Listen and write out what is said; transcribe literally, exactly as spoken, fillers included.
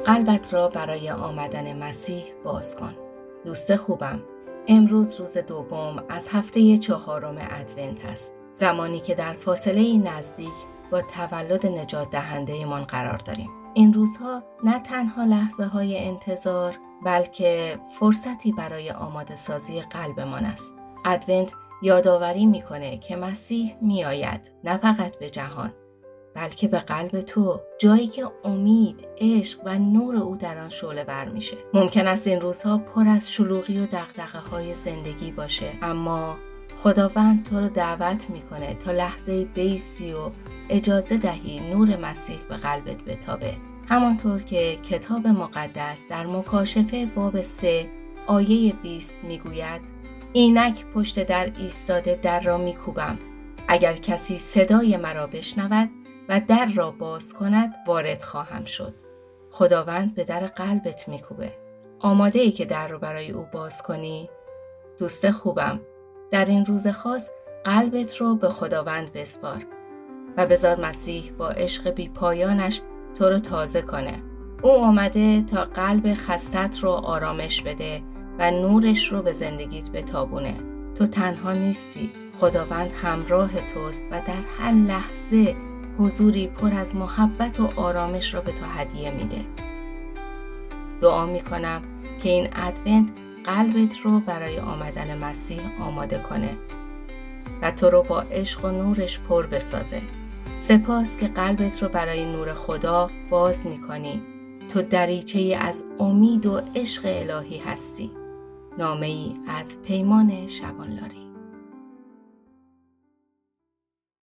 قلبت را برای آمدن مسیح باز کن. دوست خوبم، امروز روز دوم از هفته چهارم ادونت است. زمانی که در فاصله نزدیک با تولد نجات دهنده من قرار داریم. این روزها نه تنها لحظه های انتظار، بلکه فرصتی برای آماده سازی قلبمان است. ادونت یادآوری میکنه که مسیح میآید، نه فقط به جهان، بلکه به قلب تو، جایی که امید، عشق و نور او در آن شعله ور میشه. ممکن است این روزها پر از شلوغی و دغدغه‌های زندگی باشه، اما خداوند تو رو دعوت میکنه تا لحظه بیستی و اجازه دهی نور مسیح به قلبت بتابه. همانطور که کتاب مقدس در مکاشفه باب سه آیه بیست میگوید: اینک پشت در ایستاده در را میکوبم، اگر کسی صدای مرا بشنود و در را باز کند وارد خواهم شد. خداوند به در قلبت میکوبه. آماده ای که در رو برای او باز کنی؟ دوست خوبم، در این روز خاص قلبت رو به خداوند بسپار و بذار مسیح با عشق بی پایانش تو رو تازه کنه. او آمده تا قلب خستت رو آرامش بده و نورش رو به زندگیت بتابونه. تو تنها نیستی. خداوند همراه توست و در هر لحظه حضوری پر از محبت و آرامش رو به تو هدیه میده. دعا میکنم که این ادونت قلبت رو برای آمدن مسیح آماده کنه و تو رو با عشق و نورش پر بسازه. سپاس که قلبت رو برای نور خدا باز میکنی. تو دریچه‌ای از امید و عشق الهی هستی. نامه‌ای از پیمان شبانلاری.